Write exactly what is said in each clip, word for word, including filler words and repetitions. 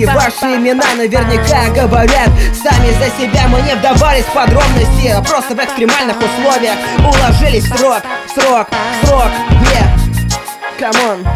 Эти ваши имена наверняка говорят сами за себя. Мы не вдавались в подробности, а просто в экстремальных условиях уложились в срок, срок, срок, yeah. Come on.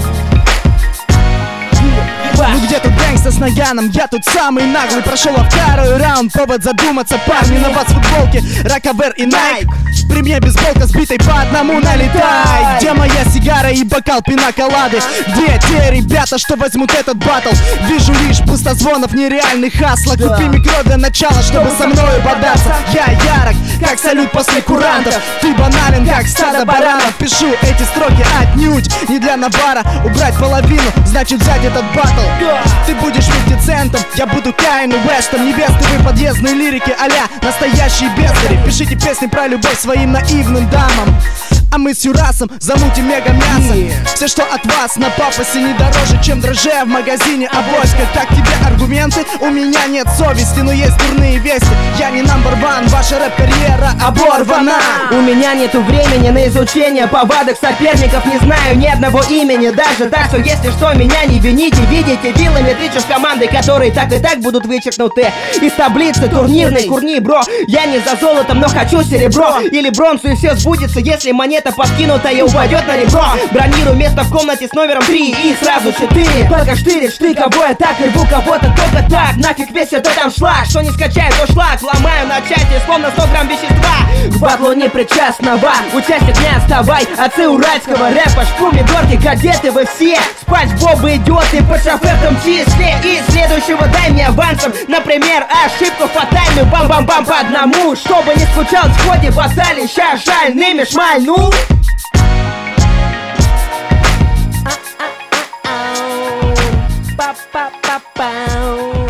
Ну где тут гэнгста с Наяном? Я тут самый наглый. Прошел второй раунд, повод задуматься. Парни на вас футболки, Рокавер и Найк. При мне бейсболка сбитой по одному налетай. Где моя сигара и бокал пинаколады? Где те ребята, что возьмут этот баттл? Вижу лишь пустозвонов, нереальных хасла. Купи микро для начала, чтобы со мною бодаться. Я ярок, как салют после курантов. Ты банален, как стадо баранов. Пишу эти строки отнюдь не для навара. Убрать половину, значит взять этот баттл. Ты будешь фифти-центом, я буду Кайну Вестом. Невесты вы подъездные лирики а-ля настоящие бездари. Пишите песни про любовь своим наивным дамам, а мы с Юрасом замутим мега мясо. Все, что от вас на пафосе, не дороже, чем дрожжи в магазине Авоська. Как тебе аргументы? У меня нет совести, но есть дурные вести. Я не number one, ваша рэп-карьера оборвана. У меня нету времени на изучение повадок соперников. Не знаю ни одного имени даже. Так что если что, меня не вините. Видите, вилами тычу в команды, которые так и так будут вычеркнуты из таблицы турнирной. Курни, бро, я не за золотом, но хочу серебро или бронзу, и все сбудется, если монета подкинутая упадет на ребро. Бронирую место в комнате с номером три и сразу четыре. Только штырит, штыковое, так и рву кого-то только так. Нафиг весь этот там шлак, что не скачаю, то шлак. Ломаю на части, словно сто грамм вещества. К батлу не причастного, участник не отставай. Отцы уральского рэпа, помидорки, кадеты вы все. Спать Бобы идиоты, по шофе в том числе. И следующего дай мне авансом, например, ошибку фатальную. Бам-бам-бам по одному, чтобы не скучал в ходе баталий. Ща шальными шмальнул. Ba ba ba ba.